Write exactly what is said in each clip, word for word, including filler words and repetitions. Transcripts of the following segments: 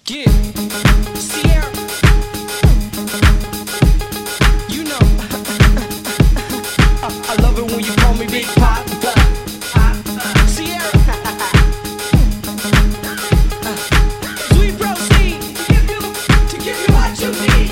Yeah, Sierra, you know, I, I love it when you call me Big Papa. Sierra, sweet proceed to give you, to give you what you need.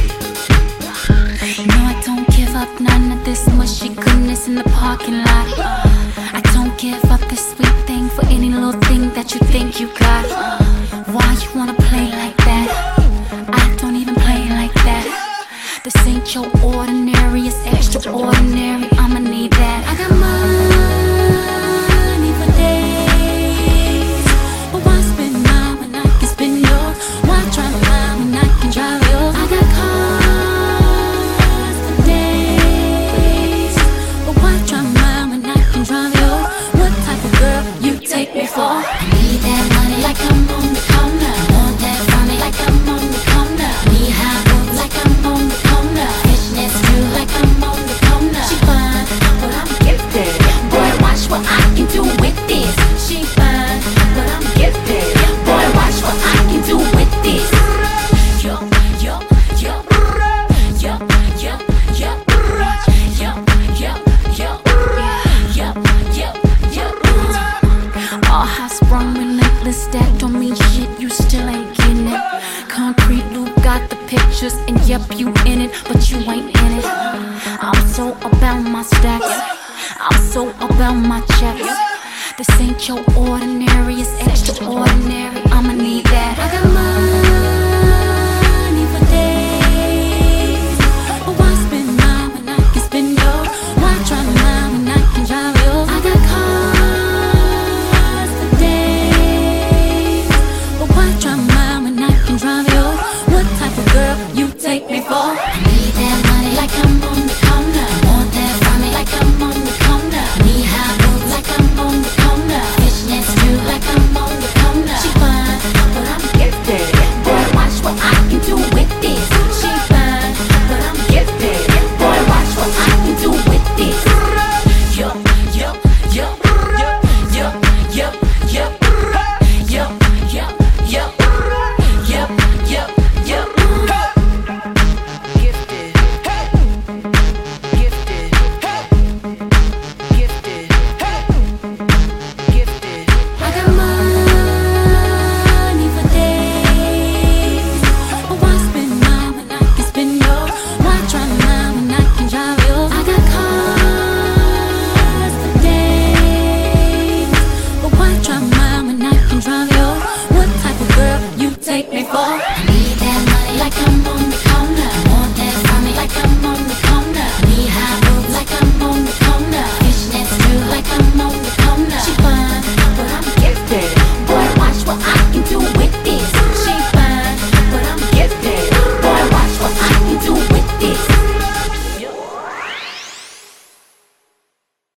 No, I don't give up none of this mushy goodness in the parking lot. I don't give up this sweet thing for any little thing that you think you got. Why you wanna play like that? I don't even play like that. This ain't your ordinary, it's extraordinary. I'ma need that. I got money for days, but why spend mine when I can spend yours? Why drive mine when I can drive yours? I got cars for days, but why drive mine when I can drive yours? What type of girl you take me for? I need that money like I'm on the corner. Want that money like I'm on the corner. Need high road like I'm on the corner. Fishnets too like I'm on the corner. She fine, but I'm gifted. Boy, watch what I can do with this. She fine, but I'm gifted. Boy, watch what I can do with this. Yo, yo, yo, yo, yo, yo, yo, yo, yo, yo, yo, yo. All high sprung, relentless, that don't mean shit, you still ain't getting it. Concrete Luke got the pictures, and yep, you in it, but you ain't in it. I'm so about my stacks, I'm so about my checks. This ain't your ordinary, it's extraordinary. I'ma need that. I got money for days, but why spend mine when I can spend yours? Why drive mine when I can drive yours? I got cars for days, but why drive mine when I can drive yours? What type of girl you take me for? I need that money like I'm on the corner. Want that money like I'm on the corner. Need high road like I'm on the corner. Fishnets too like I'm on the corner. She fine, but I'm gifted. Boy, watch what I can do with this. She fine, but I'm gifted. Boy, watch what I can do with this. Yo, yo, yo, yo, yo, yo, yo, yo, yo, yo, yo, yo, yo. Gifted, hey, gifted, hey, gifted, hey, gifted. I got money for days, but why spend mine when I can spend yours? Why drive mine when I can drive yours? I got cars for days, but why drive mine when I can drive yours? What type of girl you take me for? I need that money like I'm